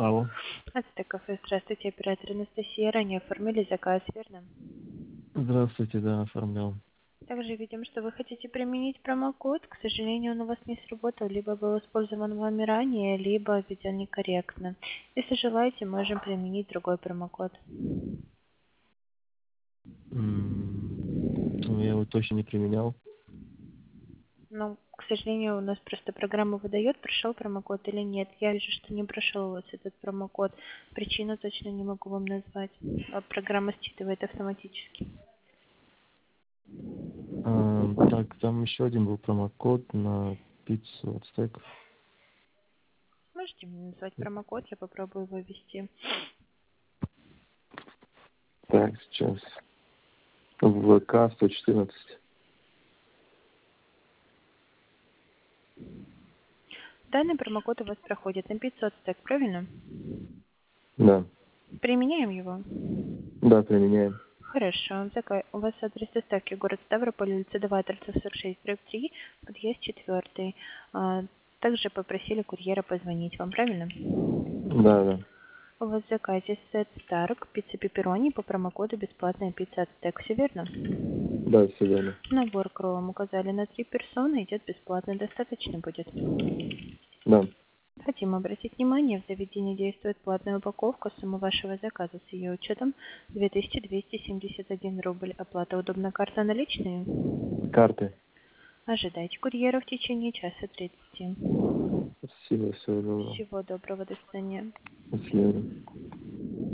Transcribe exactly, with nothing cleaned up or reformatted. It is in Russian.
Алло. Ацтек кафе. Здравствуйте, оператор Анастасия. Ранее оформили заказ, верно? Здравствуйте, да, оформлял. Также видим, что вы хотите применить промокод. К сожалению, он у вас не сработал. Либо был использован вами ранее, либо введен некорректно. Если желаете, можем применить другой промокод. М, Ну, я его точно не применял. Но, к сожалению, у нас просто программа выдает, прошел промокод или нет. Я вижу, что не прошел у вас этот промокод. Причину точно не могу вам назвать. А программа считывает автоматически. А, так, там еще один был промокод на пиццу ацтек. Можете мне назвать промокод, я попробую его ввести. Так, сейчас. В ВК сто четырнадцать. Данный промокод у вас проходит на пятьсот стек, правильно? Да. Применяем его? Да, применяем. Хорошо. Зака- У вас адрес доставки город Ставрополь, улица два, торцов сорок шесть, дробь три, подъезд четвертый. А, Также попросили курьера позвонить вам, правильно? Да, да. У вас в заказе сет Старк, пицца пепперони по промокоду бесплатная пицца Ацтек, все верно? Да, все верно. Набор к роллам указали на три персоны, идет бесплатно, достаточно будет. Да. Хотим обратить внимание, в заведении действует платная упаковка. Сумма вашего заказа с ее учетом две тысячи двести семьдесят один рубль. Оплата удобна, карта наличные? Карты. Ожидайте курьера в течение часа тридцати. Спасибо, всего доброго. Всего доброго, до свидания. До свидания.